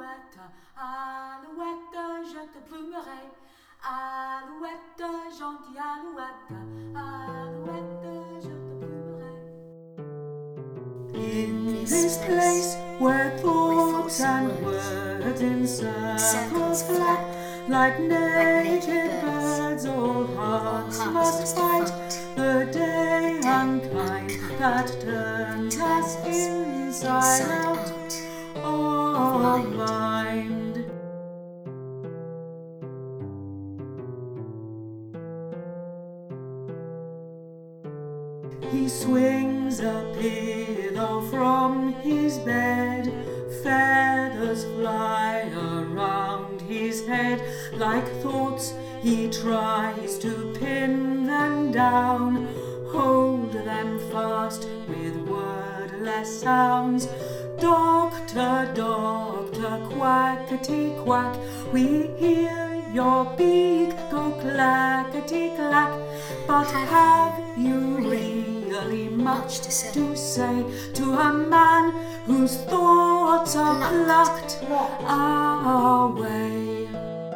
Alouette, alouette, je te plumerai. Alouette, gentille alouette, alouette, je te plumerai. In this place where thoughts and words in circles flap, like naked birds, all hearts must fight the day unkind that turns us inside out of mind. He swings a pillow from his bed, feathers fly around his head. Like thoughts he tries to pin them down, hold them fast with wordless sounds. Doctor, doctor, quackety-quack, we hear your beak go clackety-clack. But have you really much to say to a man whose thoughts are plucked away?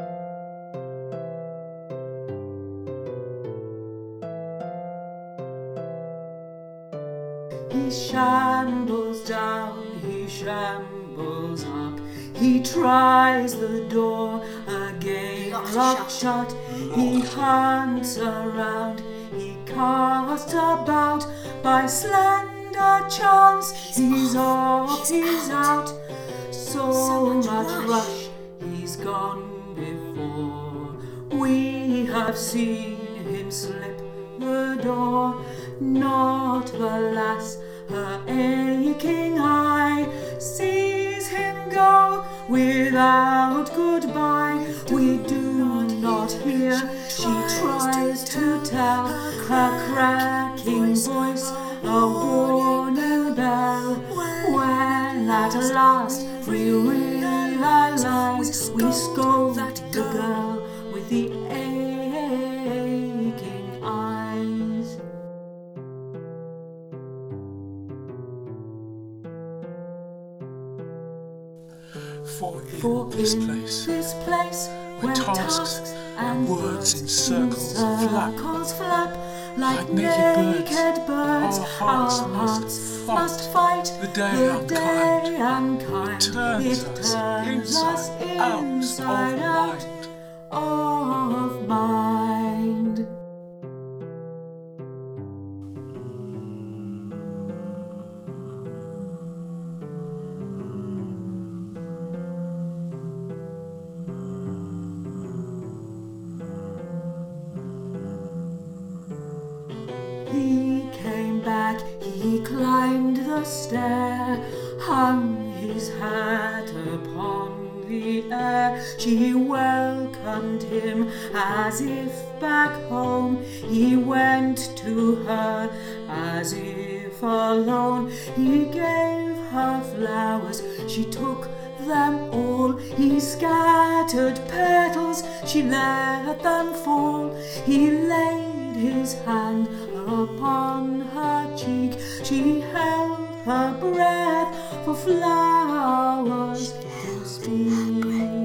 He shambles down, he shambles up, he tries the door again locked shut. He hunts around, he casts about, by slender chance he's off, he's out. So much rush, he's gone before. We have seen him slip the door, not the lass, her aching eye sees him go without goodbye. We do not hear, she tries to tell, her cracking voice a warning bell. When at last we realize, we scold the girl with the aching eyes. For in this place where tasks and words in circles flap, like naked birds, our hearts must fight the day unkind. It turns us inside out of mind. He came back, he climbed the stair, hung his hat upon the air. She welcomed him as if back home. He went to her as if alone. He gave her flowers, she took them all. He scattered petals, she let them fall. He laid his hand upon her cheek, she held her breath for flowers to speak.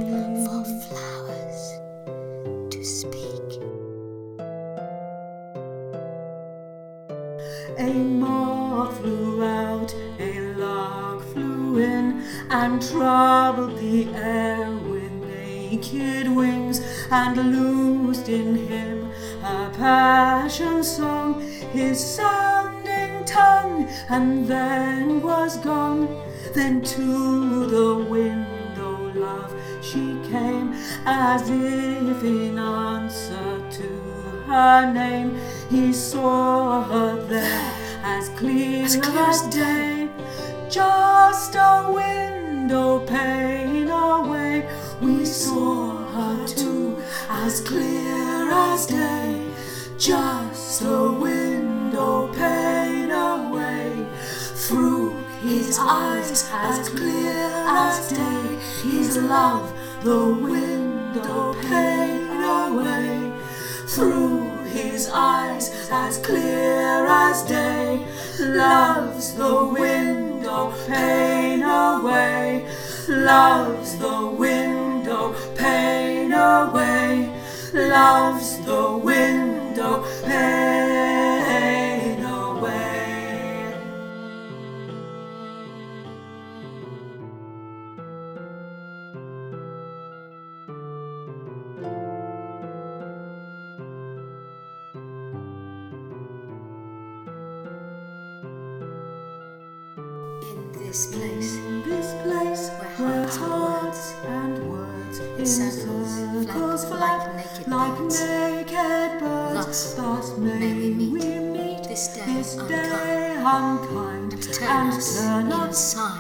A moth flew out, a lark flew in, and troubled the air with naked wings, and loosed in him a passion song, his sounding tongue, and then was gone. Then to the window, love, she came, as if in answer to her name. He saw her there as clear as day, just a window pane away. We saw her too, as clear as day, just a window pane away. Through his eyes as clear as day, his love, the window pane away. Through his eyes as clear as day, love's the window pane away. loves the window pane away, loves the window pane away. In this place where hearts and words in circles flap like naked birds, thus may we meet this day unkind and turn us